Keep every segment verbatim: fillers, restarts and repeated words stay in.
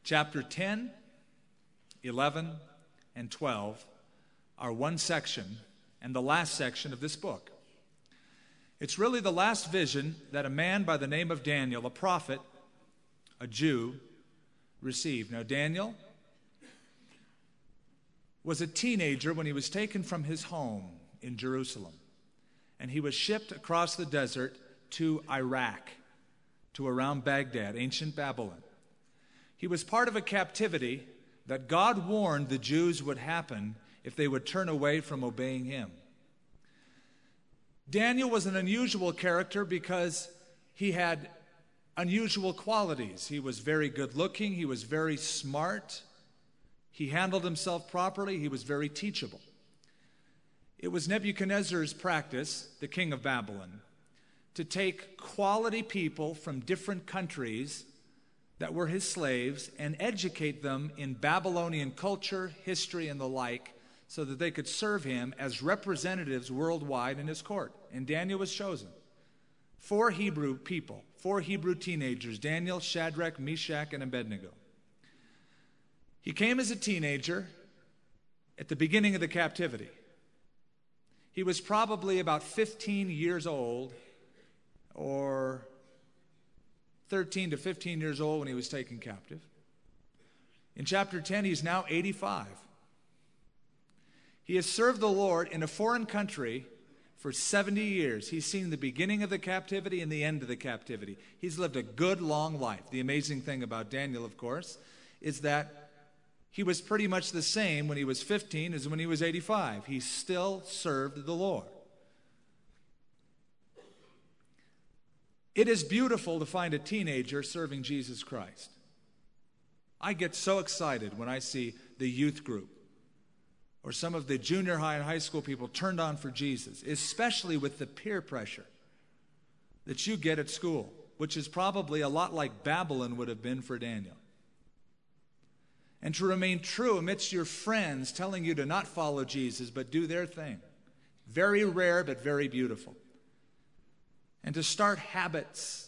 Chapter ten, eleven, and twelve are one section and the last section of this book. It's really the last vision that a man by the name of Daniel, a prophet, a Jew, received. Now, Daniel was a teenager when he was taken from his home in Jerusalem, and he was shipped across the desert to Iraq, to around Baghdad, ancient Babylon. He was part of a captivity that God warned the Jews would happen if they would turn away from obeying him. Daniel was an unusual character because he had unusual qualities. He was very good looking. He was very smart. He handled himself properly. He was very teachable. It was Nebuchadnezzar's practice, the king of Babylon, to take quality people from different countries that were his slaves and educate them in Babylonian culture, history, and the like, so that they could serve him as representatives worldwide in his court. And Daniel was chosen. Four Hebrew people, four Hebrew teenagers, Daniel, Shadrach, Meshach, and Abednego. He came as a teenager at the beginning of the captivity. He was probably about fifteen years old, or thirteen to fifteen years old when he was taken captive. In chapter ten, he's now eighty-five. He has served the Lord in a foreign country for seventy years. He's seen the beginning of the captivity and the end of the captivity. He's lived a good, long life. The amazing thing about Daniel, of course, is that he was pretty much the same when he was fifteen as when he was eighty-five. He still served the Lord. It is beautiful to find a teenager serving Jesus Christ. I get so excited when I see the youth group or some of the junior high and high school people turned on for Jesus, especially with the peer pressure that you get at school, which is probably a lot like Babylon would have been for Daniel. And to remain true amidst your friends telling you to not follow Jesus but do their thing. Very rare but very beautiful. And to start habits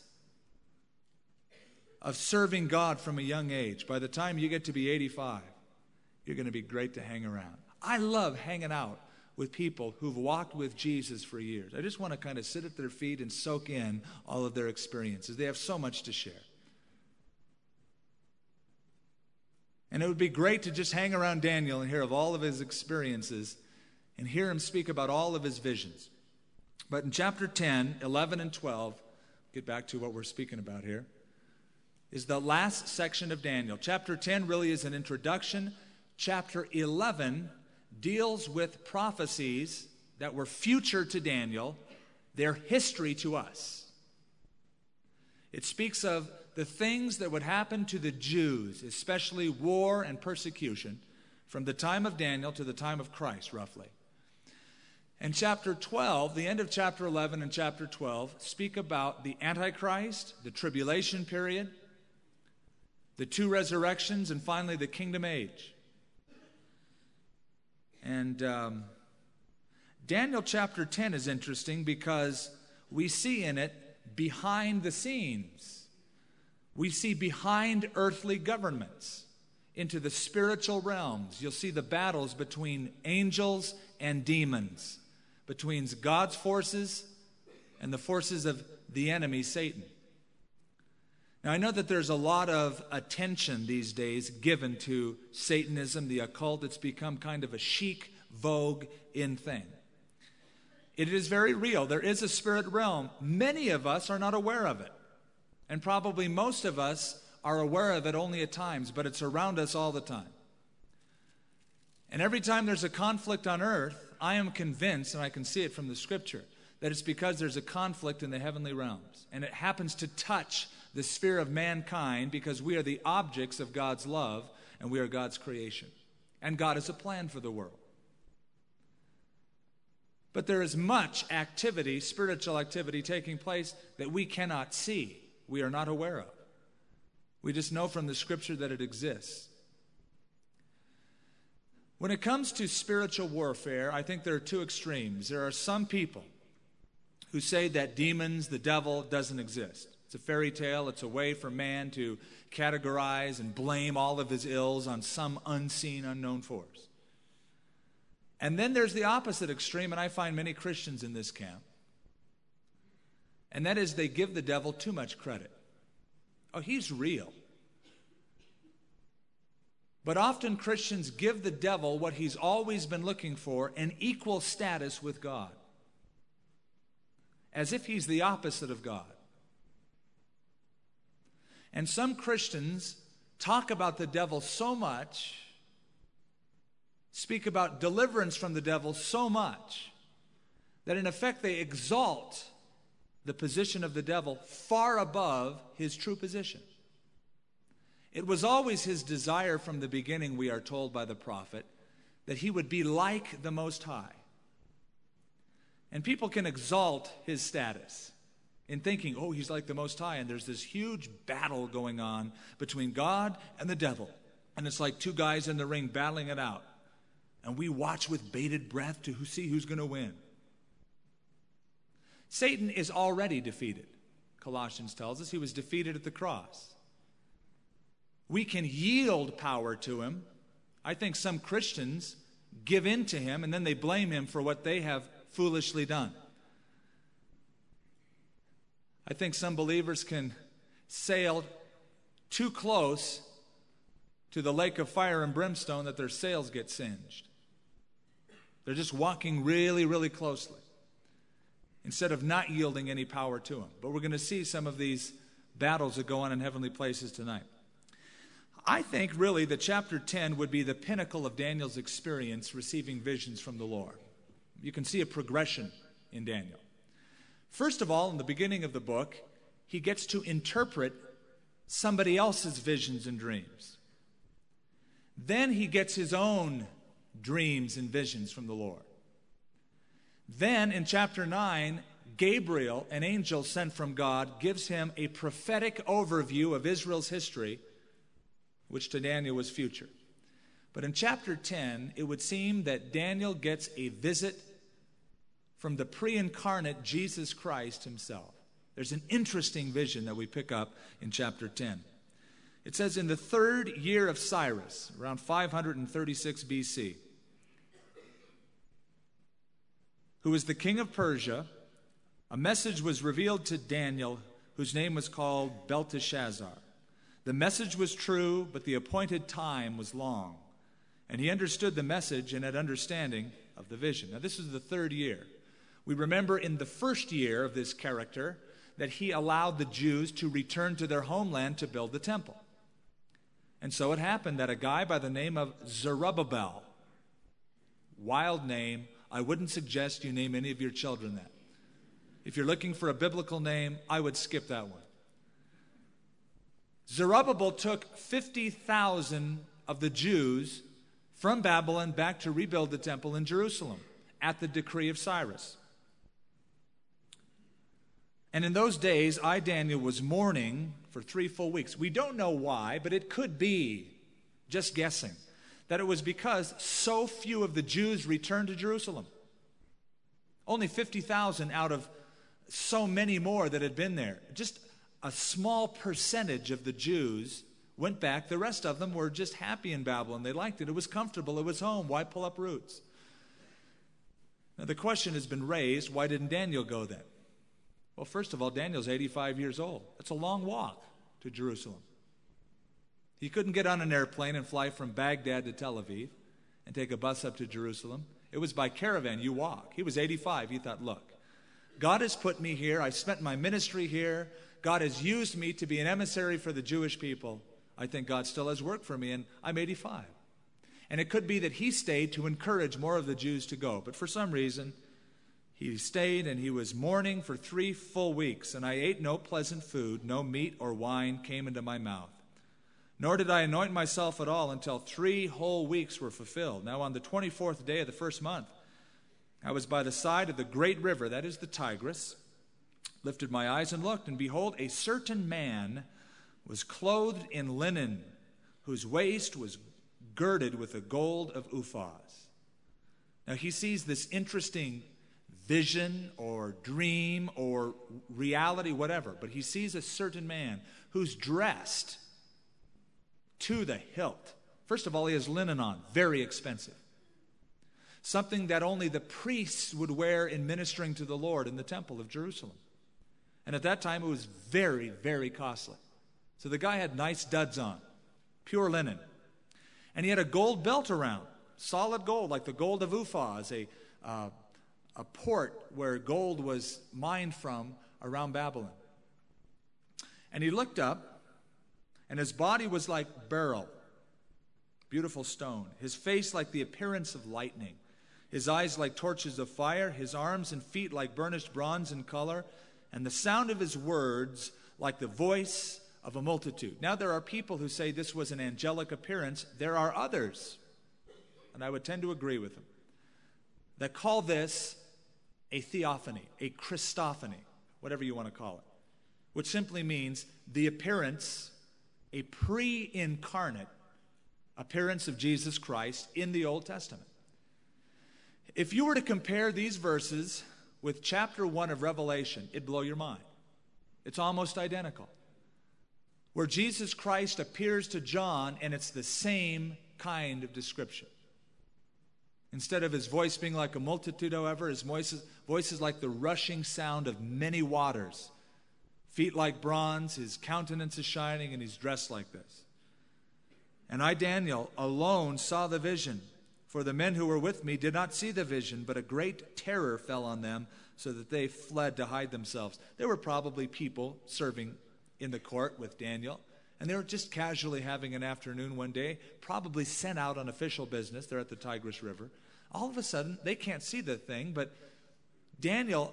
of serving God from a young age. By the time you get to be eighty-five, you're going to be great to hang around. I love hanging out with people who've walked with Jesus for years. I just want to kind of sit at their feet and soak in all of their experiences. They have so much to share. And it would be great to just hang around Daniel and hear of all of his experiences and hear him speak about all of his visions. But in chapter ten, eleven, and twelve, get back to what we're speaking about here, is the last section of Daniel. Chapter ten really is an introduction. Chapter eleven deals with prophecies that were future to Daniel, their history to us. It speaks of the things that would happen to the Jews, especially war and persecution, from the time of Daniel to the time of Christ, roughly. And chapter twelve, the end of chapter eleven and chapter twelve, speak about the Antichrist, the tribulation period, the two resurrections, and finally the kingdom age. And um, Daniel chapter ten is interesting because we see in it behind the scenes. We see behind earthly governments into the spiritual realms. You'll see the battles between angels and demons, between God's forces and the forces of the enemy, Satan. Now, I know that there's a lot of attention these days given to Satanism, the occult. It's become kind of a chic, vogue in thing. It is very real. There is a spirit realm. Many of us are not aware of it. And probably most of us are aware of it only at times, but it's around us all the time. And every time there's a conflict on earth, I am convinced, and I can see it from the scripture, that it's because there's a conflict in the heavenly realms. And it happens to touch the sphere of mankind because we are the objects of God's love and we are God's creation. And God has a plan for the world. But there is much activity, spiritual activity taking place that we cannot see. We are not aware of. We just know from the scripture that it exists. When it comes to spiritual warfare, I think there are two extremes. There are some people who say that demons, the devil, doesn't exist. It's a fairy tale. It's a way for man to categorize and blame all of his ills on some unseen, unknown force. And then there's the opposite extreme, and I find many Christians in this camp. And that is they give the devil too much credit. Oh, he's real. But often Christians give the devil what he's always been looking for, an equal status with God, as if he's the opposite of God. And some Christians talk about the devil so much, speak about deliverance from the devil so much, that in effect they exalt the position of the devil far above his true position. It was always his desire from the beginning, we are told by the prophet, that he would be like the Most High. And people can exalt his status in thinking, oh, he's like the Most High, and there's this huge battle going on between God and the devil. And it's like two guys in the ring battling it out. And we watch with bated breath to see who's going to win. Satan is already defeated. Colossians tells us he was defeated at the cross. We can yield power to him. I think some Christians give in to him and then they blame him for what they have foolishly done. I think some believers can sail too close to the lake of fire and brimstone that their sails get singed. They're just walking really, really closely instead of not yielding any power to him. But we're going to see some of these battles that go on in heavenly places tonight. I think really that chapter ten would be the pinnacle of Daniel's experience receiving visions from the Lord. You can see a progression in Daniel. First of all, in the beginning of the book, he gets to interpret somebody else's visions and dreams. Then he gets his own dreams and visions from the Lord. Then in chapter nine, Gabriel, an angel sent from God, gives him a prophetic overview of Israel's history, which to Daniel was future. But in chapter ten, it would seem that Daniel gets a visit from the pre-incarnate Jesus Christ himself. There's an interesting vision that we pick up in chapter ten. It says, in the third year of Cyrus, around five hundred thirty-six B C, who was the king of Persia, a message was revealed to Daniel, whose name was called Belteshazzar. The message was true, but the appointed time was long. And he understood the message and had understanding of the vision. Now, this is the third year. We remember in the first year of this character that he allowed the Jews to return to their homeland to build the temple. And so it happened that a guy by the name of Zerubbabel, wild name, I wouldn't suggest you name any of your children that. If you're looking for a biblical name, I would skip that one. Zerubbabel took fifty thousand of the Jews from Babylon back to rebuild the temple in Jerusalem at the decree of Cyrus. And in those days, I, Daniel, was mourning for three full weeks. We don't know why, but it could be, just guessing, that it was because so few of the Jews returned to Jerusalem. Only fifty thousand out of so many more that had been there. Just a small percentage of the Jews went back. The rest of them were just happy in Babylon. They liked it. It was comfortable. It was home. Why pull up roots? Now the question has been raised, why didn't Daniel go then? Well, first of all, Daniel's eighty-five years old. That's a long walk to Jerusalem. He couldn't get on an airplane and fly from Baghdad to Tel Aviv and take a bus up to Jerusalem. It was by caravan, you walk. He was eighty-five. He thought, look, God has put me here. I spent my ministry here. God has used me to be an emissary for the Jewish people. I think God still has work for me, and I'm eighty-five. And it could be that he stayed to encourage more of the Jews to go. But for some reason, he stayed and he was mourning for three full weeks. And I ate no pleasant food, no meat or wine came into my mouth. Nor did I anoint myself at all until three whole weeks were fulfilled. Now on the twenty-fourth day of the first month, I was by the side of the great river, that is the Tigris, lifted my eyes and looked, and behold, a certain man was clothed in linen, whose waist was girded with the gold of Uphaz. Now he sees this interesting vision or dream or reality, whatever. But he sees a certain man who's dressed to the hilt. First of all, he has linen on, very expensive. Something that only the priests would wear in ministering to the Lord in the temple of Jerusalem. And at that time, it was very, very costly. So the guy had nice duds on, pure linen. And he had a gold belt around, solid gold, like the gold of Uphaz, a, uh, a port where gold was mined from around Babylon. And he looked up, and his body was like beryl, beautiful stone. His face like the appearance of lightning. His eyes like torches of fire, his arms and feet like burnished bronze in color, and the sound of his words like the voice of a multitude. Now there are people who say this was an angelic appearance. There are others, and I would tend to agree with them, that call this a theophany, a Christophany, whatever you want to call it, which simply means the appearance, a pre-incarnate appearance of Jesus Christ in the Old Testament. If you were to compare these verses with chapter one of Revelation, it'd blow your mind. It's almost identical. Where Jesus Christ appears to John, and it's the same kind of description. Instead of his voice being like a multitude, however, his voice is, voice is like the rushing sound of many waters. Feet like bronze, his countenance is shining, and he's dressed like this. And I, Daniel, alone saw the vision. For the men who were with me did not see the vision, but a great terror fell on them, so that they fled to hide themselves. There were probably people serving in the court with Daniel, and they were just casually having an afternoon one day, probably sent out on official business. They're at the Tigris River. All of a sudden, they can't see the thing, but Daniel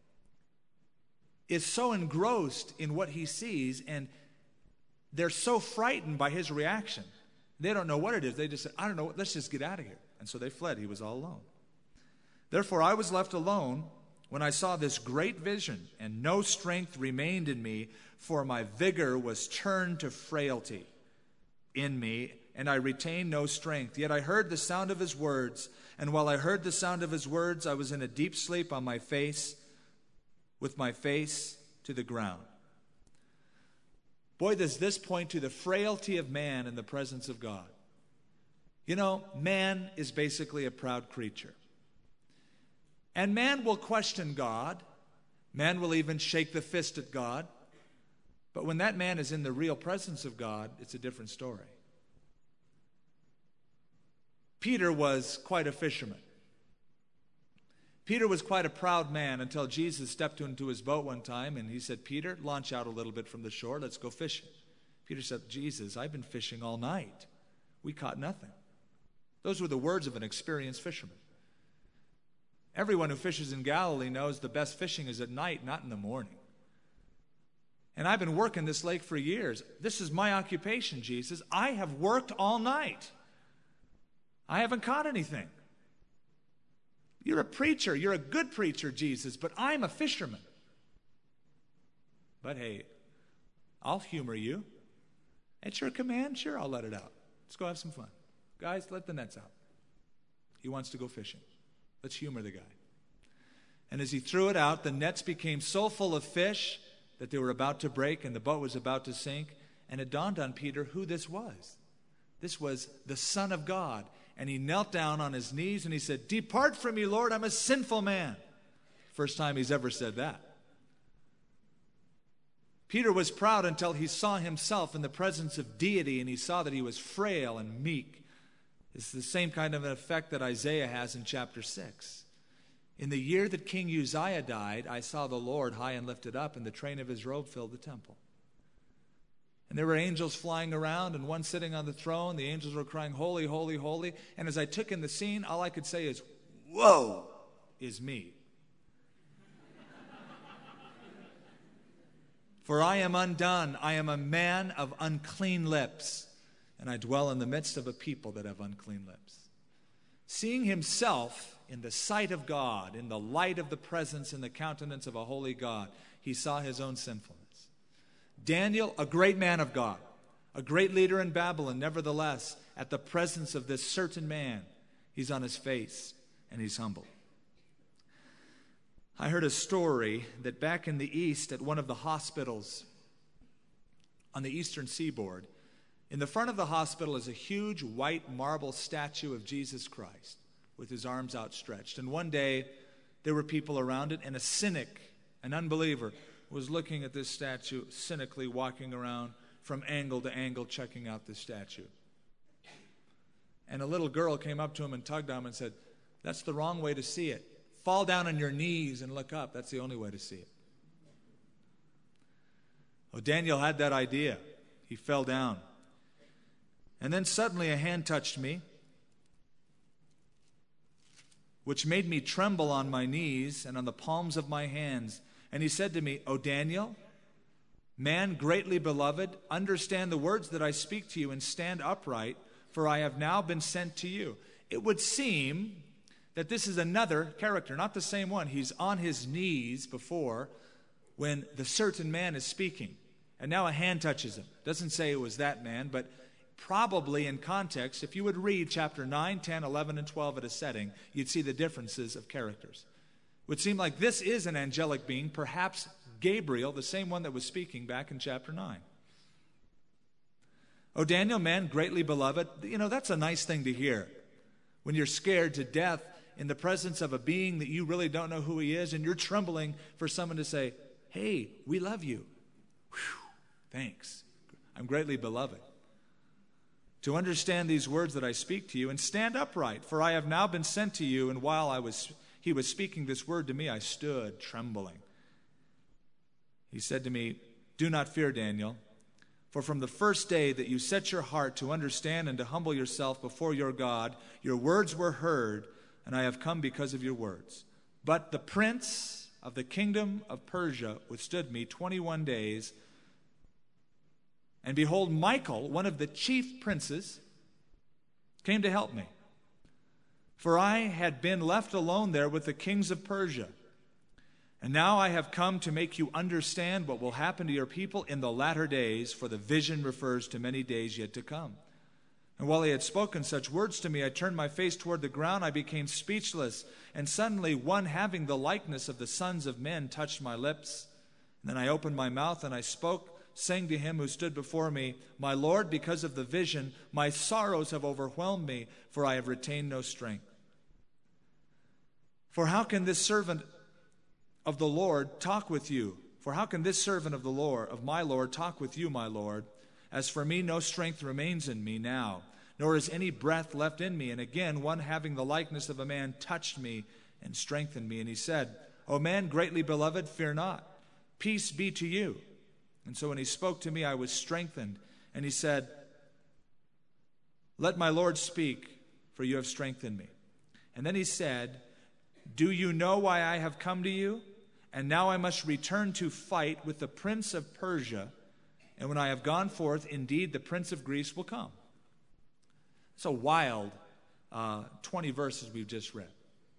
is so engrossed in what he sees, and they're so frightened by his reaction. They don't know what it is. They just said, I don't know, let's just get out of here. And so they fled. He was all alone. Therefore, I was left alone when I saw this great vision, and no strength remained in me, for my vigor was turned to frailty in me, and I retained no strength. Yet I heard the sound of his words, and while I heard the sound of his words, I was in a deep sleep on my face, with my face to the ground. Boy, does this point to the frailty of man in the presence of God. You know, man is basically a proud creature. And man will question God. Man will even shake the fist at God. But when that man is in the real presence of God, it's a different story. Peter was quite a fisherman. Peter was quite a proud man until Jesus stepped into his boat one time and he said, Peter, launch out a little bit from the shore. Let's go fishing. Peter said, Jesus, I've been fishing all night. We caught nothing. Those were the words of an experienced fisherman. Everyone who fishes in Galilee knows the best fishing is at night, not in the morning. And I've been working this lake for years. This is my occupation, Jesus. I have worked all night. I haven't caught anything. You're a preacher. You're a good preacher, Jesus, but I'm a fisherman. But hey, I'll humor you. At your command, sure, I'll let it out. Let's go have some fun. Guys, let the nets out. He wants to go fishing. Let's humor the guy. And as he threw it out, the nets became so full of fish that they were about to break and the boat was about to sink. And it dawned on Peter who this was. This was the Son of God. And he knelt down on his knees and he said, Depart from me, Lord, I'm a sinful man. First time he's ever said that. Peter was proud until he saw himself in the presence of deity and he saw that he was frail and meek. It's the same kind of an effect that Isaiah has in chapter six. In the year that King Uzziah died, I saw the Lord high and lifted up, and the train of his robe filled the temple. And there were angels flying around, and one sitting on the throne. The angels were crying, Holy, holy, holy. And as I took in the scene, all I could say is, Whoa, is me. For I am undone. I am a man of unclean lips, and I dwell in the midst of a people that have unclean lips. Seeing himself in the sight of God, in the light of the presence and the countenance of a holy God, he saw his own sinfulness. Daniel, a great man of God, a great leader in Babylon, nevertheless, at the presence of this certain man, he's on his face and he's humble. I heard a story that back in the East at one of the hospitals on the eastern seaboard, in the front of the hospital is a huge white marble statue of Jesus Christ with his arms outstretched. And one day there were people around it, and a cynic, an unbeliever, was looking at this statue, cynically walking around from angle to angle, checking out this statue. And a little girl came up to him and tugged on him and said, "That's the wrong way to see it. Fall down on your knees and look up. That's the only way to see it." Well, Daniel had that idea. He fell down. And then suddenly a hand touched me, which made me tremble on my knees and on the palms of my hands. And he said to me, "O Daniel, man greatly beloved, understand the words that I speak to you and stand upright, for I have now been sent to you." It would seem that this is another character, not the same one. He's on his knees before when the certain man is speaking. And now a hand touches him. Doesn't say it was that man, but probably in context, if you would read chapter nine, ten, eleven, and twelve at a setting, you'd see the differences of characters. It would seem like this is an angelic being, perhaps Gabriel, the same one that was speaking back in chapter nine. "O Daniel, man greatly beloved," you know, that's a nice thing to hear. When you're scared to death in the presence of a being that you really don't know who he is, and you're trembling for someone to say, "Hey, we love you." Whew, thanks. I'm greatly beloved. "To understand these words that I speak to you, and stand upright, for I have now been sent to you." And while I was he was speaking this word to me, I stood trembling. He said to me, "Do not fear, Daniel, for from the first day that you set your heart to understand and to humble yourself before your God, your words were heard, and I have come because of your words. But the prince of the kingdom of Persia withstood me twenty-one days. And behold, Michael, one of the chief princes, came to help me. For I had been left alone there with the kings of Persia. And now I have come to make you understand what will happen to your people in the latter days, for the vision refers to many days yet to come." And while he had spoken such words to me, I turned my face toward the ground. I became speechless. And suddenly one having the likeness of the sons of men touched my lips. And then I opened my mouth and I spoke, saying to him who stood before me, "My Lord, because of the vision, my sorrows have overwhelmed me, for I have retained no strength. For how can this servant of the Lord talk with you? For how can this servant of the Lord, of my Lord, talk with you, my Lord? As for me, no strength remains in me now, nor is any breath left in me." And again, one having the likeness of a man touched me and strengthened me. And he said, "O man greatly beloved, fear not. Peace be to you." And so when he spoke to me, I was strengthened. And he said, "Let my Lord speak, for you have strengthened me." And then he said, "Do you know why I have come to you? And now I must return to fight with the prince of Persia. And when I have gone forth, indeed, the prince of Greece will come." It's a wild uh, twenty verses we've just read.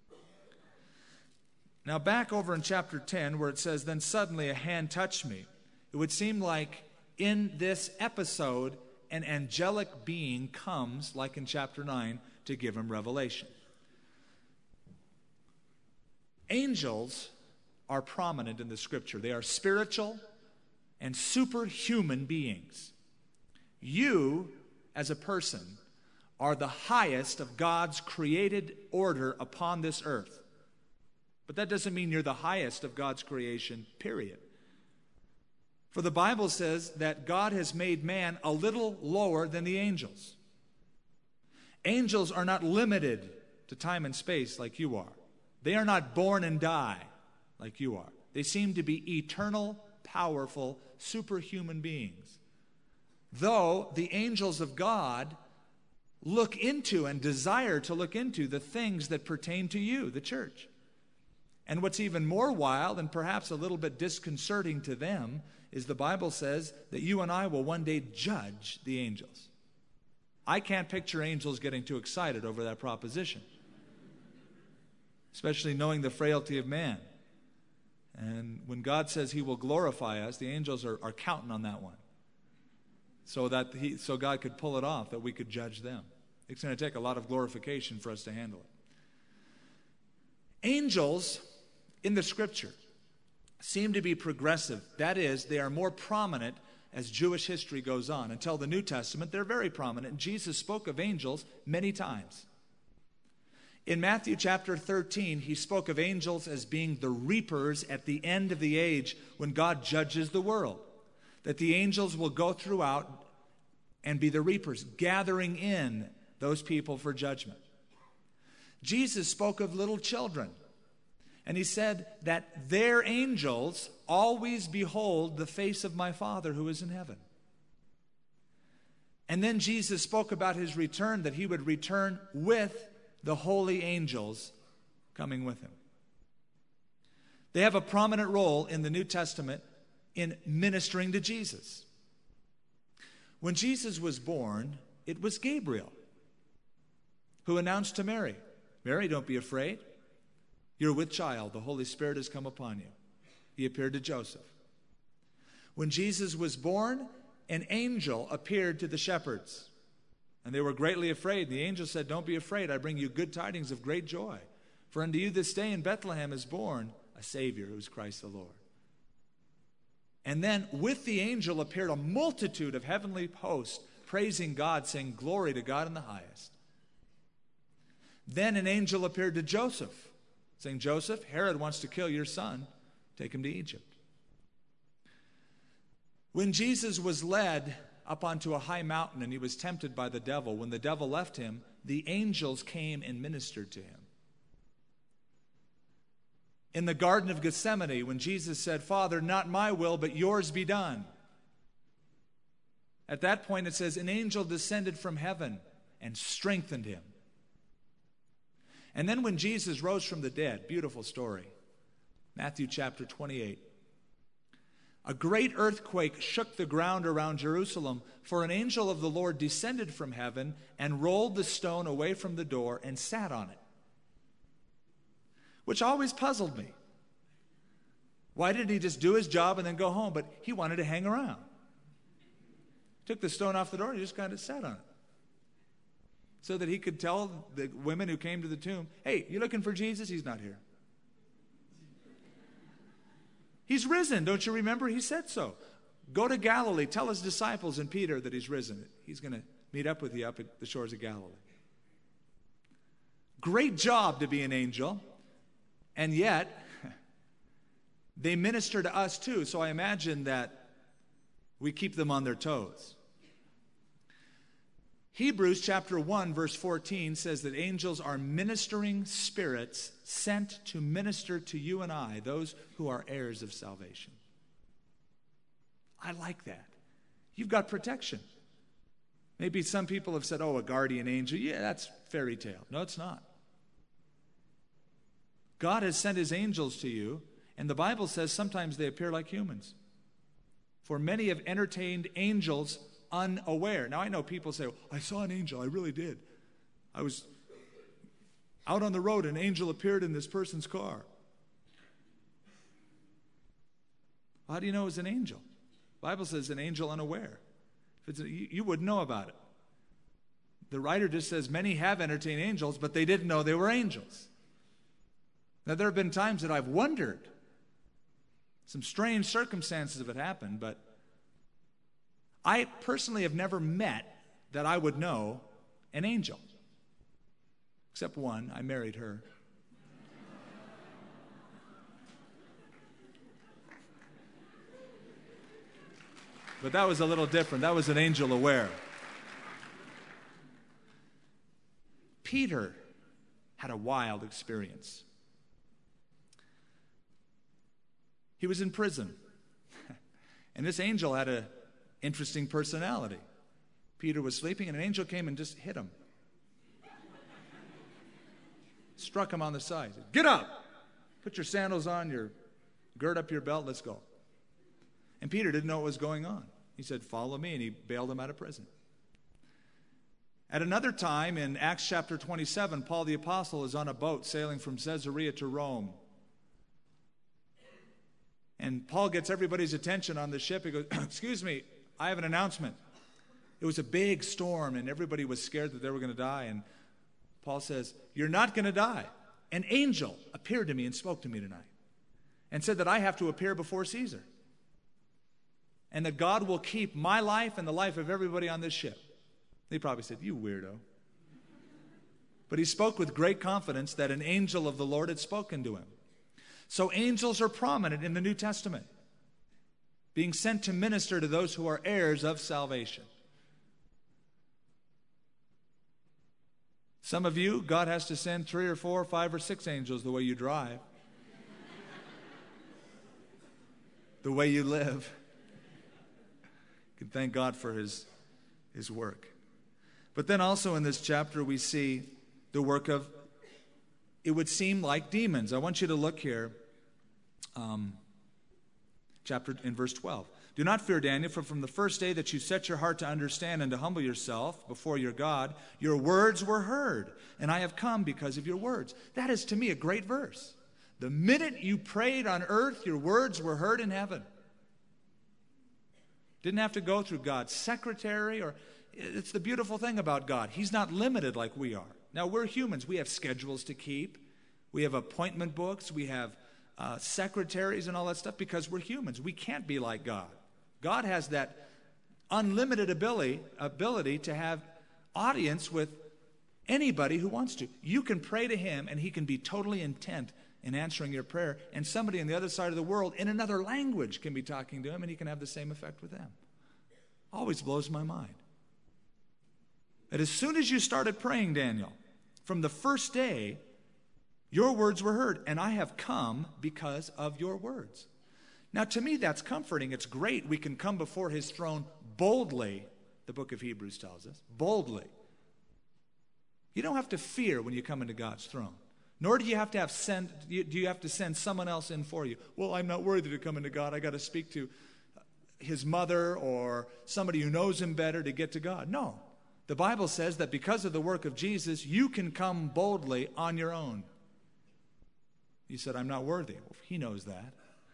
Now back over in chapter ten, where it says, "Then suddenly a hand touched me." It would seem like in this episode, an angelic being comes, like in chapter nine, to give him revelation. Angels are prominent in the scripture. They are spiritual and superhuman beings. You, as a person, are the highest of God's created order upon this earth. But that doesn't mean you're the highest of God's creation, period. For the Bible says that God has made man a little lower than the angels. Angels are not limited to time and space like you are. They are not born and die like you are. They seem to be eternal, powerful, superhuman beings. Though the angels of God look into and desire to look into the things that pertain to you, the church. And what's even more wild and perhaps a little bit disconcerting to them is the Bible says that you and I will one day judge the angels. I can't picture angels getting too excited over that proposition, especially knowing the frailty of man. And when God says he will glorify us, the angels are, are counting on that one. So that he, so God could pull it off, that we could judge them. It's going to take a lot of glorification for us to handle it. Angels in the Scripture seem to be progressive. That is, they are more prominent as Jewish history goes on. Until the New Testament, they're very prominent. Jesus spoke of angels many times. In Matthew chapter thirteen, he spoke of angels as being the reapers at the end of the age when God judges the world. That the angels will go throughout and be the reapers, gathering in those people for judgment. Jesus spoke of little children, and he said that their angels always behold the face of my Father who is in heaven. And then Jesus spoke about his return, that he would return with the holy angels coming with him. They have a prominent role in the New Testament in ministering to Jesus. When Jesus was born, it was Gabriel who announced to Mary, Mary, don't be afraid. You're with child. The Holy Spirit has come upon you. He appeared to Joseph. When Jesus was born, an angel appeared to the shepherds, and they were greatly afraid. The angel said, don't be afraid. I bring you good tidings of great joy. For unto you this day in Bethlehem is born a Savior, who is Christ the Lord. And then with the angel appeared a multitude of heavenly hosts, praising God, saying, glory to God in the highest. Then an angel appeared to Joseph, saying, Joseph, Herod wants to kill your son. Take him to Egypt. When Jesus was led up onto a high mountain and he was tempted by the devil, when the devil left him, the angels came and ministered to him. In the Garden of Gethsemane, when Jesus said, Father, not my will, but yours be done. At that point it says, an angel descended from heaven and strengthened him. And then when Jesus rose from the dead, beautiful story, Matthew chapter twenty-eight. A great earthquake shook the ground around Jerusalem, for an angel of the Lord descended from heaven and rolled the stone away from the door and sat on it. Which always puzzled me. Why didn't he just do his job and then go home? But he wanted to hang around. Took the stone off the door and he just kind of sat on it. So that he could tell the women who came to the tomb, hey, you looking for Jesus? He's not here. He's risen. Don't you remember? He said so. Go to Galilee. Tell his disciples and Peter that he's risen. He's going to meet up with you up at the shores of Galilee. Great job to be an angel. And yet, they minister to us too. So I imagine that we keep them on their toes. Hebrews chapter one verse fourteen says that angels are ministering spirits sent to minister to you and I, those who are heirs of salvation. I like that. You've got protection. Maybe some people have said, oh, a guardian angel. Yeah, that's fairy tale. No, it's not. God has sent his angels to you, and the Bible says sometimes they appear like humans. For many have entertained angels unaware. Now I know people say, oh, I saw an angel. I really did. I was out on the road, an angel appeared in this person's car. How do you know it was an angel? The Bible says an angel unaware. If it's a, you, you wouldn't know about it. The writer just says many have entertained angels, but they didn't know they were angels. Now there have been times that I've wondered. Some strange circumstances have happened, but I personally have never met that I would know an angel. Except one. I married her. But that was a little different. That was an angel aware. Peter had a wild experience. He was in prison. And this angel had an interesting personality. Peter was sleeping and an angel came and just hit him. Struck him on the side. Said, get up! Put your sandals on, your gird up your belt, let's go. And Peter didn't know what was going on. He said, follow me, and he bailed him out of prison. At another time, in Acts chapter twenty-seven, Paul the Apostle is on a boat sailing from Caesarea to Rome. And Paul gets everybody's attention on the ship. He goes, excuse me, I have an announcement. It was a big storm, and everybody was scared that they were going to die. And Paul says, you're not going to die. An angel appeared to me and spoke to me tonight. and said that I have to appear before Caesar, and that God will keep my life and the life of everybody on this ship. They probably said, "You weirdo." But he spoke with great confidence that an angel of the Lord had spoken to him. So angels are prominent in the New Testament, being sent to minister to those who are heirs of salvation. Some of you, God has to send three or four or five or six angels the way you drive, the way you live. You can thank God for his, his work. But then also in this chapter we see the work of, it would seem like demons. I want you to look here, um, chapter in verse twelve. Do not fear, Daniel, for from the first day that you set your heart to understand and to humble yourself before your God, your words were heard, and I have come because of your words. That is to me a great verse. The minute you prayed on earth, your words were heard in heaven. Didn't have to go through God's secretary, or it's the beautiful thing about God. He's not limited like we are. Now, we're humans. We have schedules to keep. We have appointment books. We have uh, secretaries and all that stuff because we're humans. We can't be like God. God has that unlimited ability, ability to have audience with anybody who wants to. You can pray to him, and he can be totally intent in answering your prayer, and somebody on the other side of the world in another language can be talking to him, and he can have the same effect with them. Always blows my mind. That as soon as you started praying, Daniel, from the first day, your words were heard, and I have come because of your words. Now, to me, that's comforting. It's great. We can come before his throne boldly, the book of Hebrews tells us, boldly. You don't have to fear when you come into God's throne. Nor do you have to have send, do you have to send someone else in for you. Well, I'm not worthy to come into God. I got to speak to his mother or somebody who knows him better to get to God. No. The Bible says that because of the work of Jesus, you can come boldly on your own. You said, I'm not worthy. Well, he knows that.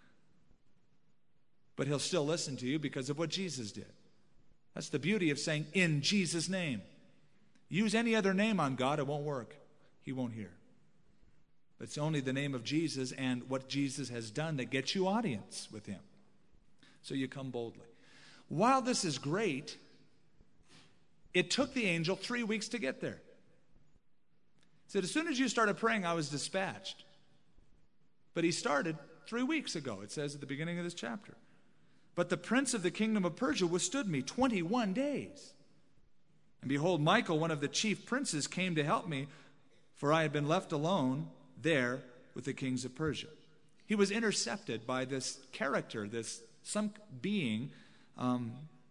But he'll still listen to you because of what Jesus did. That's the beauty of saying, in Jesus' name. Use any other name on God, it won't work. He won't hear. But it's only the name of Jesus and what Jesus has done that gets you audience with him. So you come boldly. While this is great, it took the angel three weeks to get there. He said, as soon as you started praying, I was dispatched. But he started three weeks ago, it says at the beginning of this chapter. But the prince of the kingdom of Persia withstood me twenty-one days. And behold, Michael, one of the chief princes, came to help me, for I had been left alone there with the kings of Persia. He was intercepted by this character, this some being, um,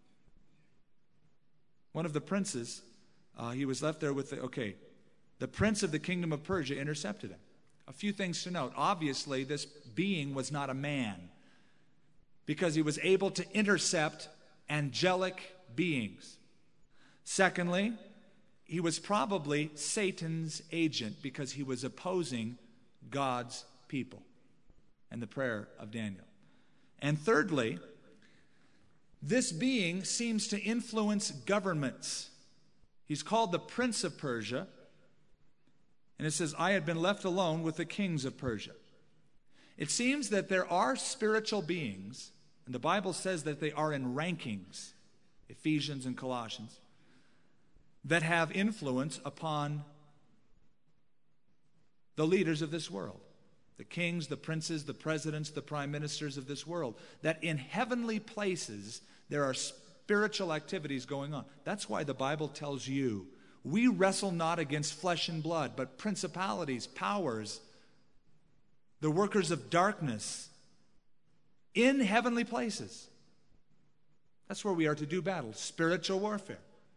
one of the princes. Uh, he was left there with the, okay, the prince of the kingdom of Persia intercepted him. A few things to note. Obviously, this being was not a man, because he was able to intercept angelic beings. Secondly, he was probably Satan's agent because he was opposing God's people and the prayer of Daniel. And thirdly, this being seems to influence governments. He's called the Prince of Persia, and it says, I had been left alone with the kings of Persia. It seems that there are spiritual beings, and the Bible says that they are in rankings, Ephesians and Colossians, that have influence upon the leaders of this world. The kings, the princes, the presidents, the prime ministers of this world. That in heavenly places there are spiritual activities going on. That's why the Bible tells you, we wrestle not against flesh and blood, but principalities, powers, the workers of darkness in heavenly places. That's where we are to do battle, spiritual warfare.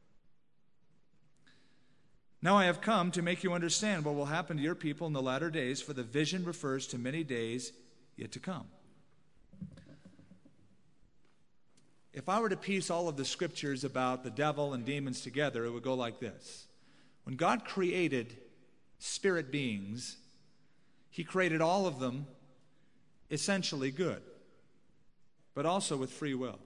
Now I have come to make you understand what will happen to your people in the latter days, for the vision refers to many days yet to come. If I were to piece all of the scriptures about the devil and demons together, it would go like this. When God created spirit beings, he created all of them essentially good, but also with free will.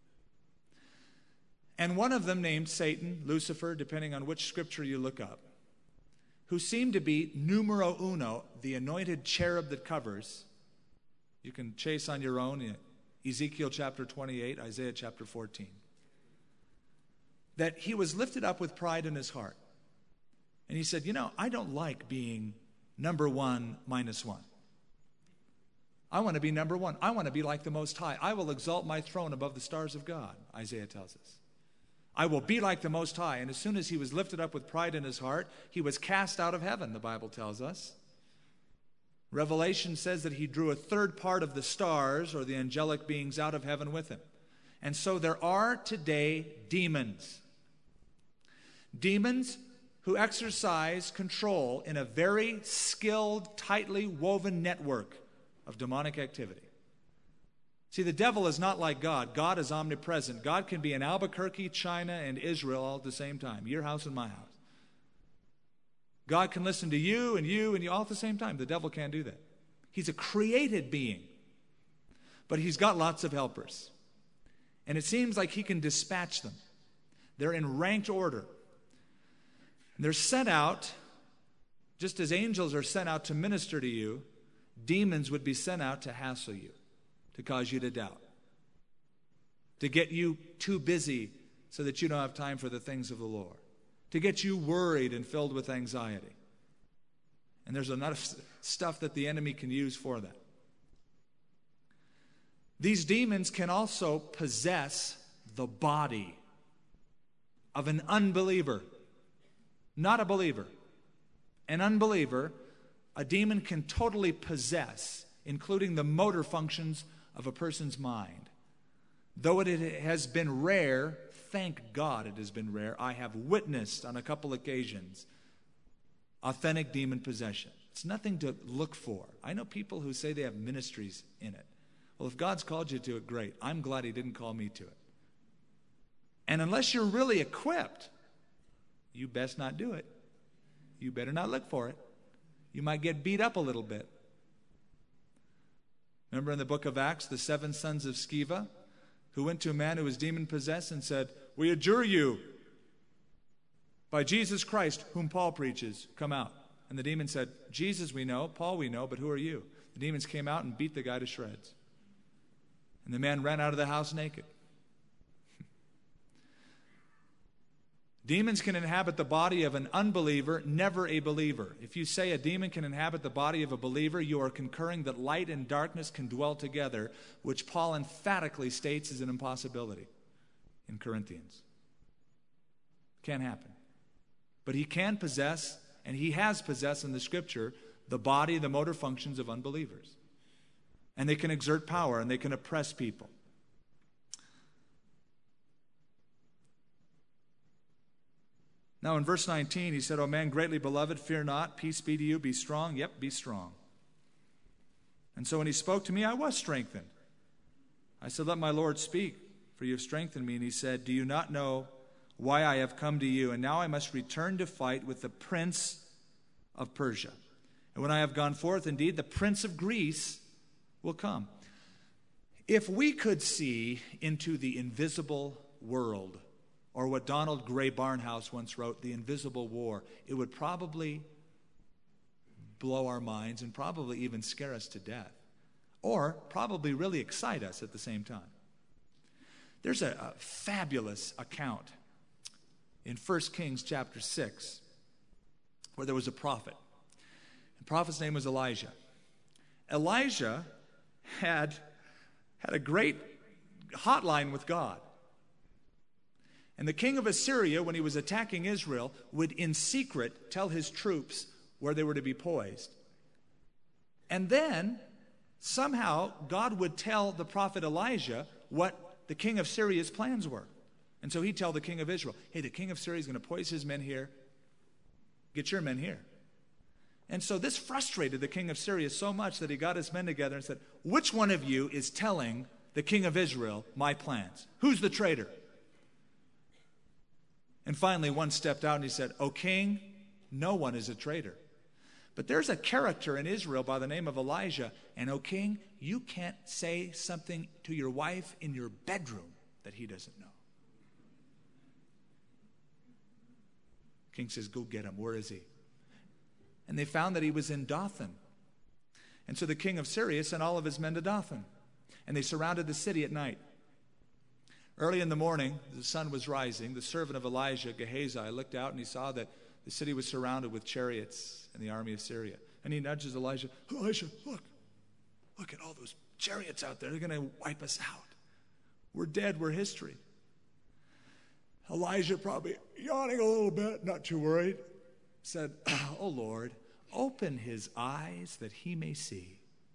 And one of them, named Satan, Lucifer, depending on which scripture you look up, who seemed to be numero uno, the anointed cherub that covers. You can chase on your own, Ezekiel chapter twenty-eight, Isaiah chapter fourteen. That he was lifted up with pride in his heart. And he said, you know, I don't like being number one minus one. I want to be number one. I want to be like the Most High. I will exalt my throne above the stars of God, Isaiah tells us. I will be like the Most High. And as soon as he was lifted up with pride in his heart, he was cast out of heaven, the Bible tells us. Revelation says that he drew a third part of the stars, or the angelic beings, out of heaven with him. And so there are today demons. Demons who exercise control in a very skilled, tightly woven network of demonic activity. See, the devil is not like God. God is omnipresent. God can be in Albuquerque, China, and Israel all at the same time. Your house and my house. God can listen to you and you and you all at the same time. The devil can't do that. He's a created being. But he's got lots of helpers. And it seems like he can dispatch them. They're in ranked order. They're sent out, just as angels are sent out to minister to you, demons would be sent out to hassle you, to cause you to doubt, to get you too busy so that you don't have time for the things of the Lord, to get you worried and filled with anxiety. And there's enough stuff that the enemy can use for that. These demons can also possess the body of an unbeliever. Not a believer. An unbeliever, a demon can totally possess, including the motor functions of a person's mind. Though it has been rare, thank God it has been rare, I have witnessed on a couple occasions authentic demon possession. It's nothing to look for. I know people who say they have ministries in it. Well, if God's called you to it, great. I'm glad he didn't call me to it. And unless you're really equipped, you best not do it. You better not look for it. You might get beat up a little bit. Remember in the book of Acts, the seven sons of Sceva, who went to a man who was demon-possessed and said, we adjure you by Jesus Christ, whom Paul preaches, come out. And the demon said, Jesus we know, Paul we know, but who are you? The demons came out and beat the guy to shreds. And the man ran out of the house naked. Demons can inhabit the body of an unbeliever, never a believer. If you say a demon can inhabit the body of a believer, you are concurring that light and darkness can dwell together, which Paul emphatically states is an impossibility in Corinthians. Can't happen. But he can possess, and he has possessed in the Scripture, the body, the motor functions of unbelievers. And they can exert power, and they can oppress people. Now in verse nineteen, he said, O man greatly beloved, fear not, peace be to you, be strong. Yep, be strong. And so when he spoke to me, I was strengthened. I said, let my Lord speak, for you have strengthened me. And he said, do you not know why I have come to you? And now I must return to fight with the prince of Persia. And when I have gone forth, indeed, the prince of Greece will come. If we could see into the invisible world, or what Donald Gray Barnhouse once wrote, the invisible war, it would probably blow our minds and probably even scare us to death. Or probably really excite us at the same time. There's a, a fabulous account in First Kings chapter six where there was a prophet. The prophet's name was Elijah. Elijah had, had a great hotline with God. And the king of Assyria, when he was attacking Israel, would in secret tell his troops where they were to be poised. And then, somehow, God would tell the prophet Elijah what the king of Syria's plans were. And so he'd tell the king of Israel, hey, the king of Syria is going to poise his men here. Get your men here. And so this frustrated the king of Syria so much that he got his men together and said, which one of you is telling the king of Israel my plans? Who's the traitor? And finally, one stepped out and he said, O king, no one is a traitor. But there's a character in Israel by the name of Elijah. And, O king, you can't say something to your wife in your bedroom that he doesn't know. King says, go get him. Where is he? And they found that he was in Dothan. And so the king of Syria sent all of his men to Dothan, and they surrounded the city at night. Early in the morning, the sun was rising. The servant of Elijah, Gehazi, looked out and he saw that the city was surrounded with chariots and the army of Syria. And he nudges Elijah, Elijah, look, look at all those chariots out there. They're going to wipe us out. We're dead. We're history. Elijah, probably yawning a little bit, not too worried, said, oh Lord, open his eyes that he may see.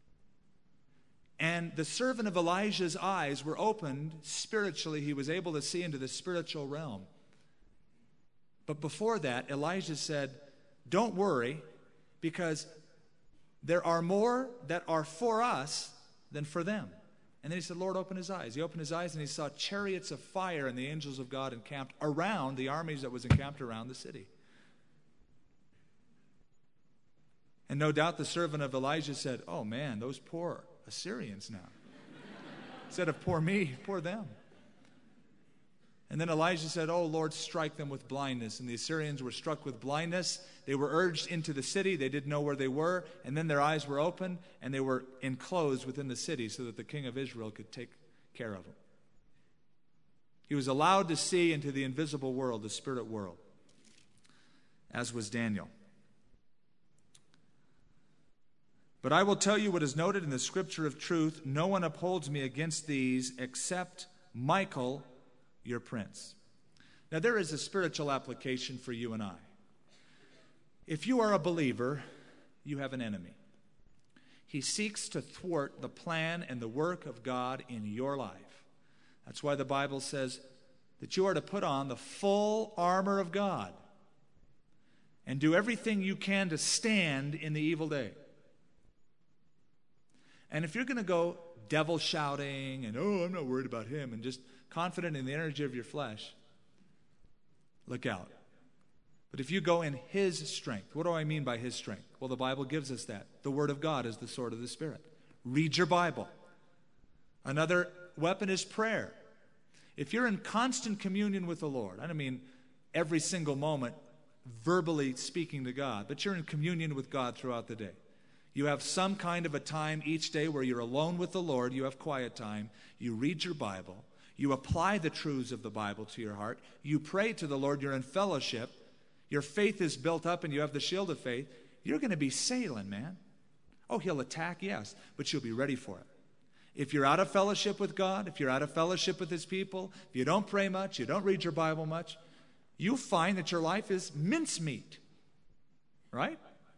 And the servant of Elijah's eyes were opened spiritually. He was able to see into the spiritual realm. But before that, Elijah said, don't worry, because there are more that are for us than for them. And then he said, Lord, open his eyes. He opened his eyes and he saw chariots of fire and the angels of God encamped around the armies that was encamped around the city. And no doubt the servant of Elijah said, oh man, those poor Assyrians now. Instead of poor me, poor them. And then Elijah said, oh Lord, strike them with blindness. And the Assyrians were struck with blindness. They were urged into the city. They didn't know where they were. And then their eyes were opened and they were enclosed within the city so that the king of Israel could take care of them. He was allowed to see into the invisible world, the spirit world, as was Daniel. But I will tell you what is noted in the scripture of truth. No one upholds me against these except Michael, your prince. Now there is a spiritual application for you and I. If you are a believer, you have an enemy. He seeks to thwart the plan and the work of God in your life. That's why the Bible says that you are to put on the full armor of God and do everything you can to stand in the evil day. And if you're going to go devil shouting and, oh, I'm not worried about him, and just confident in the energy of your flesh, look out. But if you go in his strength, what do I mean by his strength? Well, the Bible gives us that. The Word of God is the sword of the Spirit. Read your Bible. Another weapon is prayer. If you're in constant communion with the Lord, I don't mean every single moment verbally speaking to God, but you're in communion with God throughout the day. You have some kind of a time each day where you're alone with the Lord. You have quiet time. You read your Bible. You apply the truths of the Bible to your heart. You pray to the Lord. You're in fellowship. Your faith is built up and you have the shield of faith. You're going to be sailing, man. Oh, he'll attack, yes, but you'll be ready for it. If you're out of fellowship with God, if you're out of fellowship with his people, if you don't pray much, you don't read your Bible much, you'll find that your life is mincemeat, right?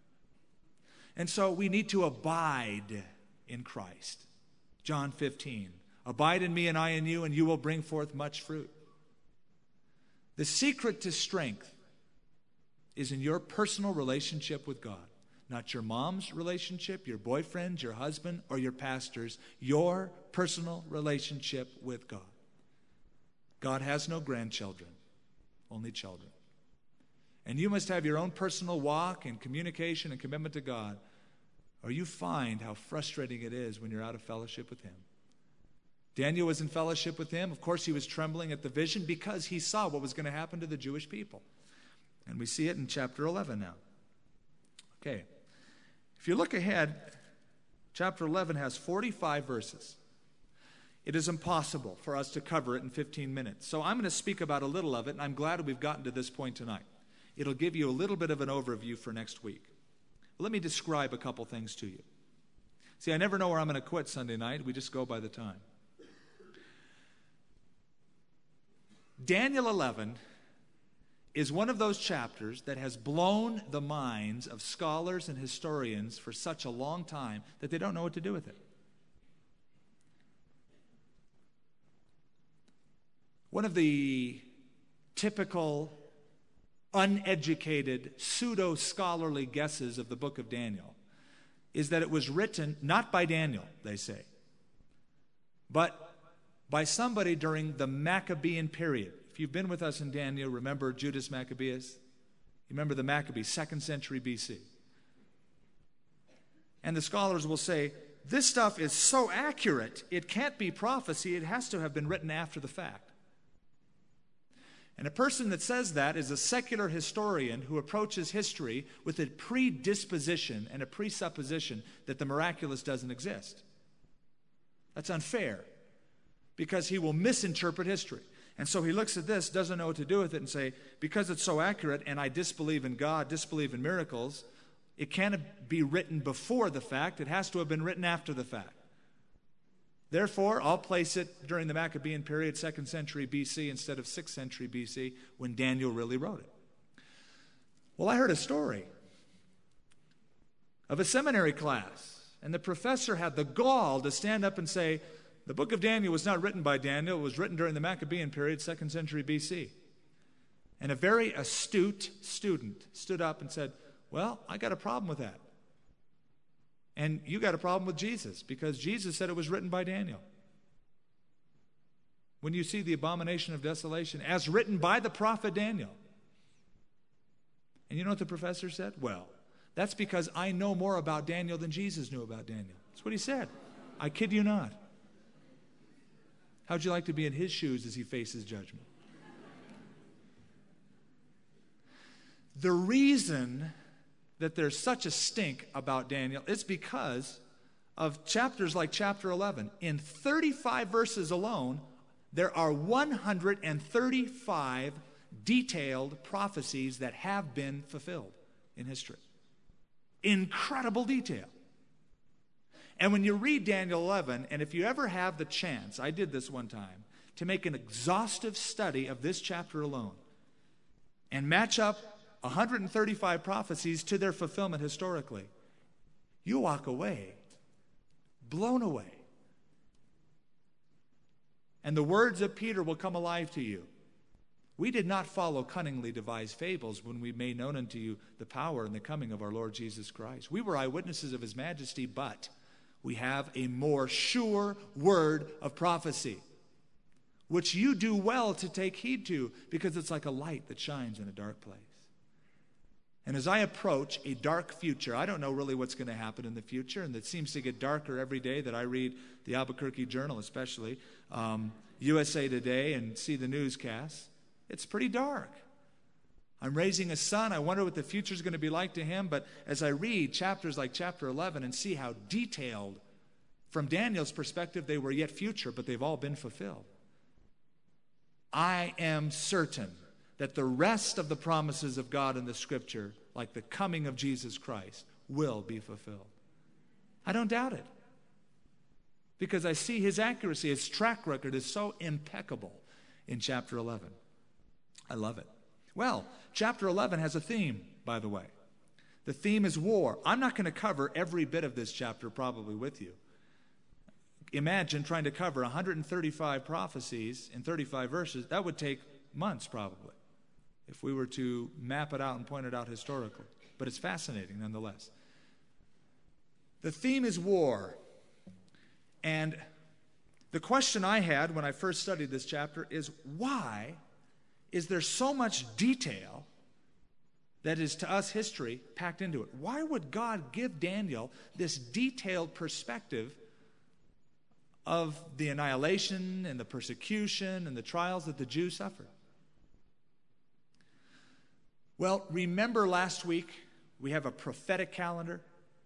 And so we need to abide in Christ. John fifteen, abide in me and I in you, and you will bring forth much fruit. The secret to strength is in your personal relationship with God. Not your mom's relationship, your boyfriend, your husband, or your pastor's. Your personal relationship with God. God has no grandchildren, only children. And you must have your own personal walk and communication and commitment to God, or you find how frustrating it is when you're out of fellowship with him. Daniel was in fellowship with him. Of course, he was trembling at the vision because he saw what was going to happen to the Jewish people. And we see it in chapter eleven now. Okay. If you look ahead, chapter eleven has forty-five verses. It is impossible for us to cover it in fifteen minutes. So I'm going to speak about a little of it, and I'm glad we've gotten to this point tonight. It'll give you a little bit of an overview for next week. Let me describe a couple things to you. See, I never know where I'm going to quit Sunday night. We just go by the time. Daniel eleven is one of those chapters that has blown the minds of scholars and historians for such a long time that they don't know what to do with it. One of the typical uneducated, pseudo-scholarly guesses of the book of Daniel is that it was written not by Daniel, they say, but by somebody during the Maccabean period. If you've been with us in Daniel, remember Judas Maccabeus? You remember the Maccabees, second century B C. And the scholars will say, this stuff is so accurate, it can't be prophecy, it has to have been written after the fact. And And a person that says that is a secular historian who approaches history with a predisposition and a presupposition that the miraculous doesn't exist. That's unfair, because he will misinterpret history. And so he looks at this, doesn't know what to do with it, and say, because it's so accurate and I disbelieve in God, disbelieve in miracles, it can't be written before the fact. It has to have been written after the fact. Therefore, I'll place it during the Maccabean period, second century B C, instead of sixth century B C, when Daniel really wrote it. Well, I heard a story of a seminary class, and the professor had the gall to stand up and say, the book of Daniel was not written by Daniel. It was written during the Maccabean period, second century B C. And a very astute student stood up and said, well, I got a problem with that. And you got a problem with Jesus, because Jesus said it was written by Daniel. When you see the abomination of desolation as written by the prophet Daniel. And you know what the professor said? Well, that's because I know more about Daniel than Jesus knew about Daniel. That's what he said. I kid you not. How'd you like to be in his shoes as he faces judgment? The reason that there's such a stink about Daniel is because of chapters like chapter eleven. In thirty-five verses alone, there are one hundred thirty-five detailed prophecies that have been fulfilled in history. Incredible detail. And when you read Daniel eleven, and if you ever have the chance, I did this one time, to make an exhaustive study of this chapter alone and match up one hundred thirty-five prophecies to their fulfillment historically, you walk away blown away. And the words of Peter will come alive to you. We did not follow cunningly devised fables when we made known unto you the power and the coming of our Lord Jesus Christ. We were eyewitnesses of his majesty, but we have a more sure word of prophecy, which you do well to take heed to, because it's like a light that shines in a dark place. And as I approach a dark future, I don't know really what's going to happen in the future, and it seems to get darker every day that I read the Albuquerque Journal, especially um, U S A Today, and see the newscasts. It's pretty dark. I'm raising a son. I wonder what the future is going to be like to him. But as I read chapters like chapter eleven and see how detailed, from Daniel's perspective, they were yet future, but they've all been fulfilled, I am certain that the rest of the promises of God in the Scripture, like the coming of Jesus Christ, will be fulfilled. I don't doubt it, because I see his accuracy. His track record is so impeccable in chapter eleven. I love it. Well, chapter eleven has a theme, by the way. The theme is war. I'm not going to cover every bit of this chapter probably with you. Imagine trying to cover one hundred thirty-five prophecies in thirty-five verses. That would take months probably, if we were to map it out and point it out historically. But it's fascinating nonetheless. The theme is war. And the question I had when I first studied this chapter is, why is there so much detail that is to us history packed into it? Why would God give Daniel this detailed perspective of the annihilation and the persecution and the trials that the Jews suffered? Well, remember last week we have a prophetic calendar.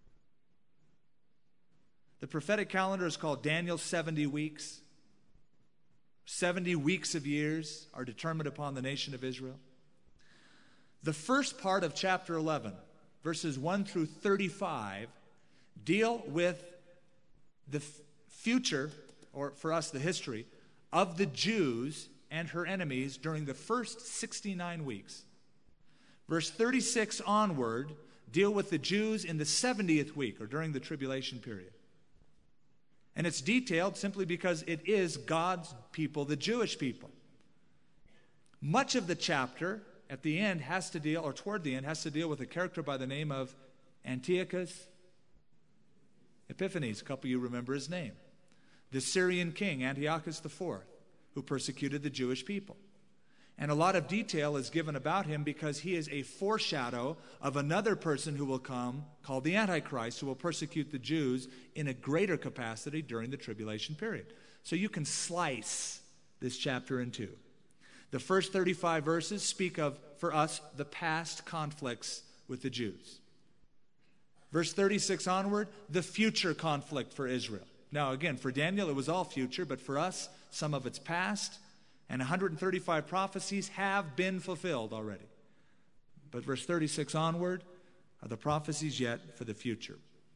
The prophetic calendar is called Daniel's seventy weeks. seventy weeks of years are determined upon the nation of Israel. The first part of chapter eleven, verses one through thirty-five, deal with the f- future, or for us, the history, of the Jews and her enemies during the first sixty-nine weeks. Verse thirty-six onward deal with the Jews in the seventieth week, or during the tribulation period. And it's detailed simply because it is God's people, the Jewish people. Much of the chapter at the end has to deal, or toward the end, has to deal with a character by the name of Antiochus Epiphanes. A couple of you remember his name. The Syrian king, Antiochus the fourth, who persecuted the Jewish people. And a lot of detail is given about him because he is a foreshadow of another person who will come, called the Antichrist, who will persecute the Jews in a greater capacity during the tribulation period. So you can slice this chapter in two. The first thirty-five verses speak of, for us, the past conflicts with the Jews. Verse thirty-six onward, the future conflict for Israel. Now again, for Daniel it was all future, but for us, some of it's past, and one hundred thirty-five prophecies have been fulfilled already. But verse thirty-six onward are the prophecies yet for the future.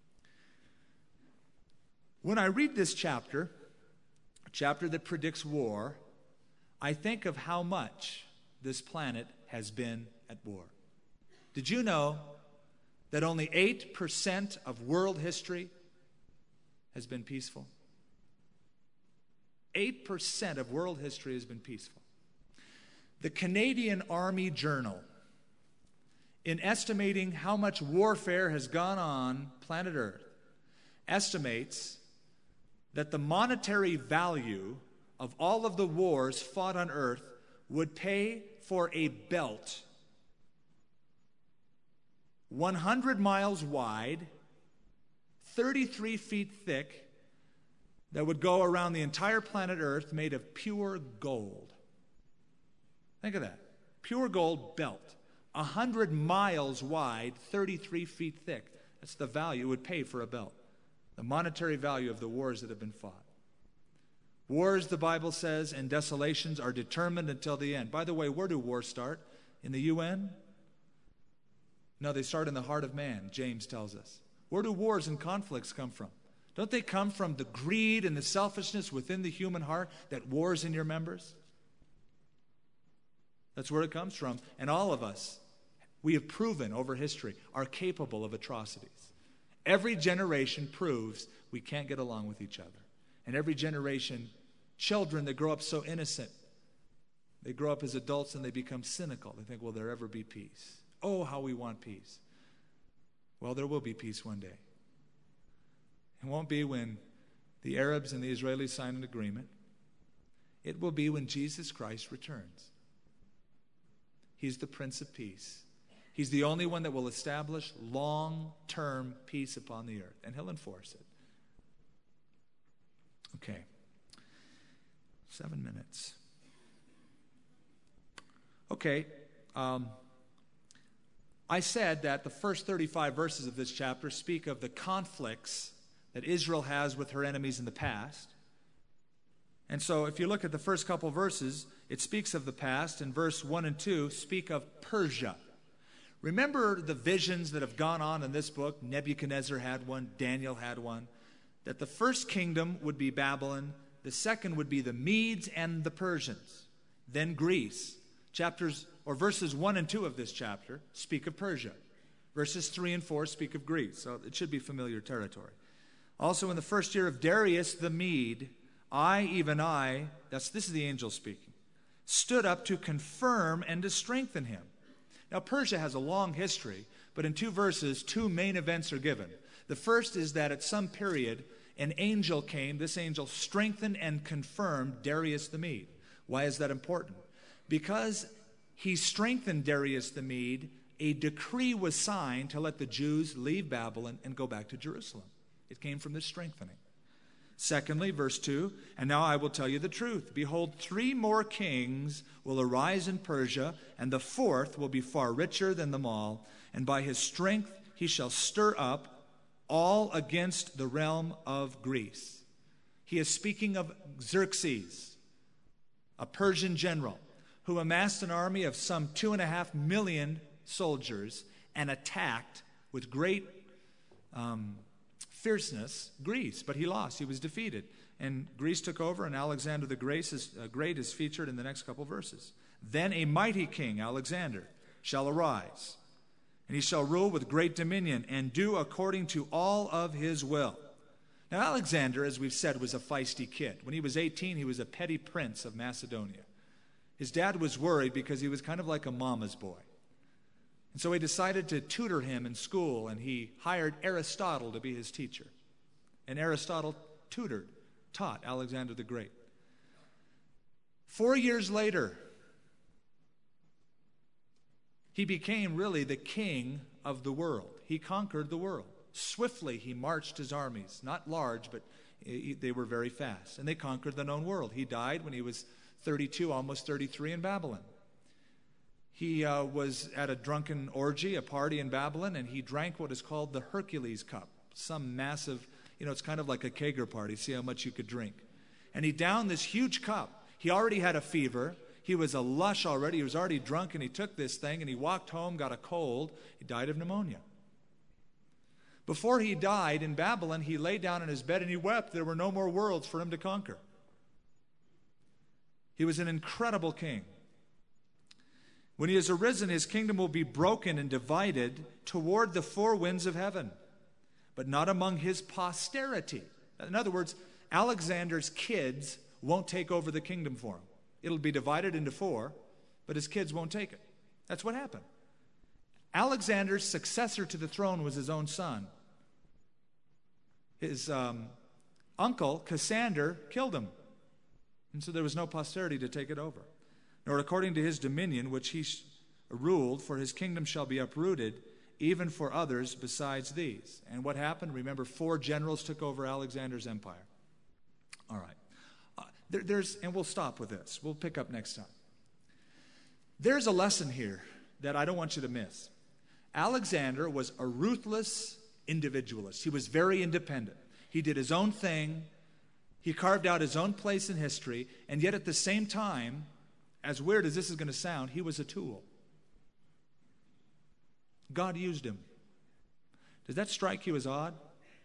When I read this chapter, a chapter that predicts war, I think of how much this planet has been at war. Did you know that only eight percent of world history has been peaceful? eight percent of world history has been peaceful. The Canadian Army Journal, in estimating how much warfare has gone on planet Earth, estimates that the monetary value of all of the wars fought on Earth would pay for a belt one hundred miles wide, thirty-three feet thick, that would go around the entire planet Earth, made of pure gold. Think of that. Pure gold belt. one hundred miles wide, thirty-three feet thick. That's the value it would pay for a belt. The monetary value of the wars that have been fought. Wars, the Bible says, and desolations are determined until the end. By the way, where do wars start? In the U N? No, they start in the heart of man, James tells us. Where do wars and conflicts come from? Don't they come from the greed and the selfishness within the human heart that wars in your members? That's where it comes from. And all of us, we have proven over history, are capable of atrocities. Every generation proves we can't get along with each other. And every generation, children that grow up so innocent, they grow up as adults and they become cynical. They think, will there ever be peace? Oh, how we want peace. Well, there will be peace one day. It won't be when the Arabs and the Israelis sign an agreement. It will be when Jesus Christ returns. He's the Prince of Peace. He's the only one that will establish long-term peace upon the earth, and he'll enforce it. Okay. Seven minutes. Okay. Um, I said that the first thirty-five verses of this chapter speak of the conflicts that Israel has with her enemies in the past. And so if you look at the first couple verses, it speaks of the past, and verse one and two speak of Persia. Remember the visions that have gone on in this book? Nebuchadnezzar had one, Daniel had one. That the first kingdom would be Babylon, the second would be the Medes and the Persians, then Greece. Chapters or verses one and two of this chapter speak of Persia. Verses three and four speak of Greece, so it should be familiar territory. Also in the first year of Darius the Mede, I, even I, that's this is the angel speaking, stood up to confirm and to strengthen him. Now Persia has a long history, but in two verses, two main events are given. The first is that at some period, an angel came. This angel strengthened and confirmed Darius the Mede. Why is that important? Because he strengthened Darius the Mede, a decree was signed to let the Jews leave Babylon and go back to Jerusalem. It came from this strengthening. Secondly, verse two, and now I will tell you the truth. Behold, three more kings will arise in Persia, and the fourth will be far richer than them all, and by his strength he shall stir up all against the realm of Greece. He is speaking of Xerxes, a Persian general, who amassed an army of some two and a half million soldiers and attacked with great um, fierceness Greece, but he lost. He was defeated. And Greece took over, and Alexander the Great is, uh, Great is featured in the next couple verses. Then a mighty king, Alexander, shall arise, and he shall rule with great dominion and do according to all of his will. Now Alexander, as we've said, was a feisty kid. When he was eighteen, he was a petty prince of Macedonia. His dad was worried because he was kind of like a mama's boy. And so he decided to tutor him in school, and he hired Aristotle to be his teacher. And Aristotle tutored, taught Alexander the Great. Four years later, he became really the king of the world. He conquered the world. Swiftly he marched his armies, not large, but they were very fast. And they conquered the known world. He died when he was thirty-two, almost thirty-three in Babylon. He uh, was at a drunken orgy, a party in Babylon, and he drank what is called the Hercules cup, some massive, you know, it's kind of like a kegger party, see how much you could drink. And he downed this huge cup. He already had a fever. He was a lush already. He was already drunk, and he took this thing, and he walked home, got a cold. He died of pneumonia. Before he died in Babylon, he lay down in his bed, and he wept. There were no more worlds for him to conquer. He was an incredible king. When he has arisen, his kingdom will be broken and divided toward the four winds of heaven, but not among his posterity. In other words, Alexander's kids won't take over the kingdom for him. It'll be divided into four, but his kids won't take it. That's what happened. Alexander's successor to the throne was his own son. His um, uncle, Cassander, killed him. And so there was no posterity to take it over. Nor according to his dominion, which he sh- ruled, for his kingdom shall be uprooted, even for others besides these. And what happened? Remember, four generals took over Alexander's empire. All right. Uh, there, there's, and we'll stop with this. We'll pick up next time. There's a lesson here that I don't want you to miss. Alexander was a ruthless individualist. He was very independent. He did his own thing. He carved out his own place in history. And yet at the same time, as weird as this is going to sound, he was a tool. God used him. Does that strike you as odd?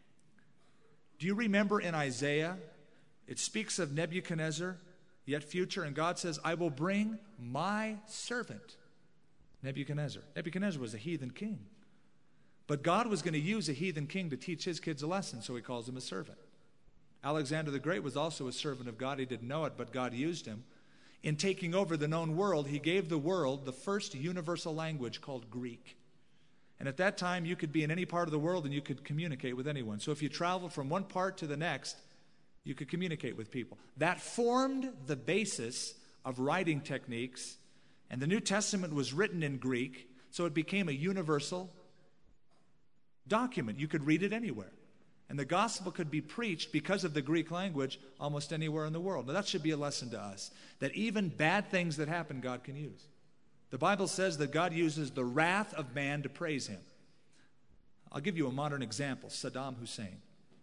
Do you remember in Isaiah, it speaks of Nebuchadnezzar, yet future, and God says, I will bring my servant, Nebuchadnezzar. Nebuchadnezzar was a heathen king. But God was going to use a heathen king to teach his kids a lesson, so he calls him a servant. Alexander the Great was also a servant of God. He didn't know it, but God used him. In taking over the known world, he gave the world the first universal language called Greek. And at that time, you could be in any part of the world and you could communicate with anyone. So if you traveled from one part to the next, you could communicate with people. That formed the basis of writing techniques, and the New Testament was written in Greek, so it became a universal document. You could read it anywhere. And the gospel could be preached because of the Greek language almost anywhere in the world. Now that should be a lesson to us, that even bad things that happen, God can use. The Bible says that God uses the wrath of man to praise him. I'll give you a modern example, Saddam Hussein.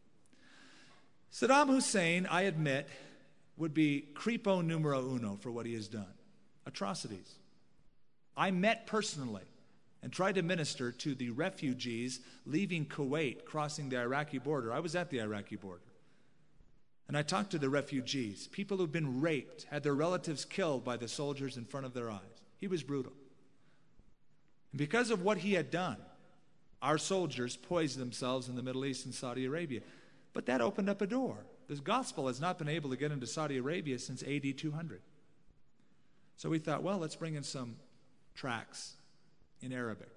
Saddam Hussein, I admit, would be creepo numero uno for what he has done. Atrocities. I met personally and tried to minister to the refugees leaving Kuwait, crossing the Iraqi border. I was at the Iraqi border. And I talked to the refugees, people who've been raped, had their relatives killed by the soldiers in front of their eyes. He was brutal. And because of what he had done, our soldiers poised themselves in the Middle East and Saudi Arabia. But that opened up a door. The gospel has not been able to get into Saudi Arabia since A D two hundred. So we thought, well, let's bring in some tracts in Arabic.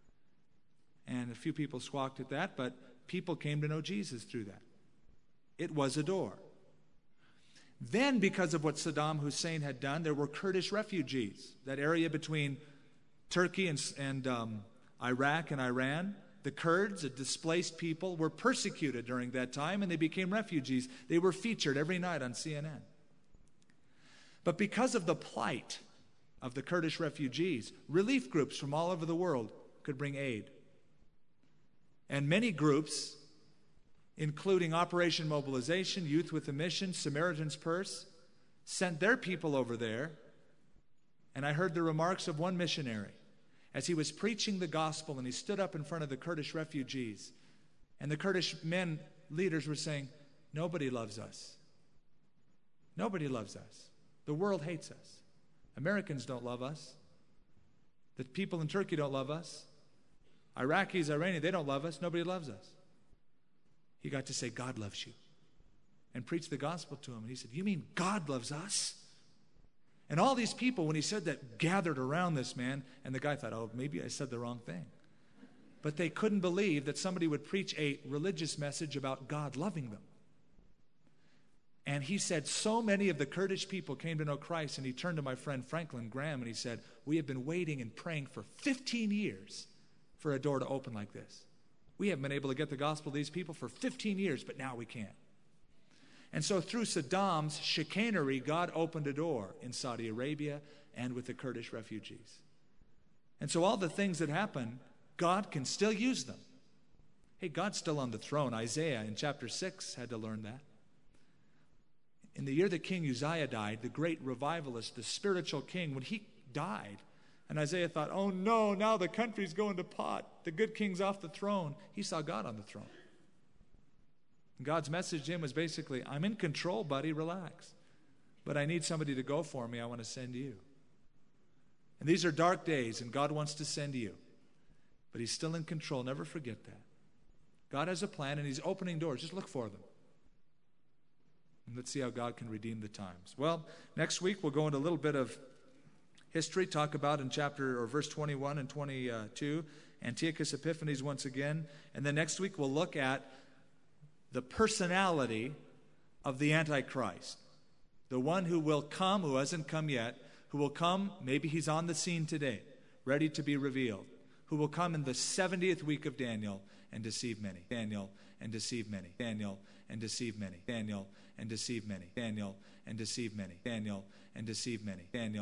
And a few people squawked at that, but people came to know Jesus through that. It was a door. Then, because of what Saddam Hussein had done, there were Kurdish refugees, that area between Turkey and, and um, Iraq and Iran. The Kurds, a displaced people, were persecuted during that time, and they became refugees. They were featured every night on C N N. But because of the plight of the Kurdish refugees, relief groups from all over the world could bring aid. And many groups, including Operation Mobilization, Youth with a Mission, Samaritan's Purse, sent their people over there. And I heard the remarks of one missionary as he was preaching the gospel, and he stood up in front of the Kurdish refugees. And the Kurdish men leaders were saying, nobody loves us. Nobody loves us. The world hates us. Americans don't love us. The people in Turkey don't love us. Iraqis, Iranians, they don't love us. Nobody loves us. He got to say, God loves you. And preached the gospel to him. And he said, you mean God loves us? And all these people, when he said that, gathered around this man. And the guy thought, oh, maybe I said the wrong thing. But they couldn't believe that somebody would preach a religious message about God loving them. And he said, so many of the Kurdish people came to know Christ. And he turned to my friend Franklin Graham and he said, we have been waiting and praying for fifteen years for a door to open like this. We haven't been able to get the gospel to these people for fifteen years, but now we can. And so through Saddam's chicanery, God opened a door in Saudi Arabia and with the Kurdish refugees. And so all the things that happen, God can still use them. Hey, God's still on the throne. Isaiah in chapter six had to learn that. In the year that King Uzziah died, the great revivalist, the spiritual king, when he died, and Isaiah thought, oh no, now the country's going to pot. The good king's off the throne. He saw God on the throne. And God's message to him was basically, I'm in control, buddy, relax. But I need somebody to go for me. I want to send you. And these are dark days, and God wants to send you. But he's still in control. Never forget that. God has a plan, and he's opening doors. Just look for them. And let's see how God can redeem the times. Well, next week we'll go into a little bit of history, talk about in chapter or verse twenty-one and twenty-two, Antiochus Epiphanes once again. And then next week we'll look at the personality of the Antichrist. The one who will come, who hasn't come yet, who will come, maybe he's on the scene today, ready to be revealed, who will come in the seventieth week of Daniel and deceive many. Daniel and deceive many. Daniel and deceive many. Daniel and deceive many. Daniel and deceive many. Daniel and deceive many. Daniel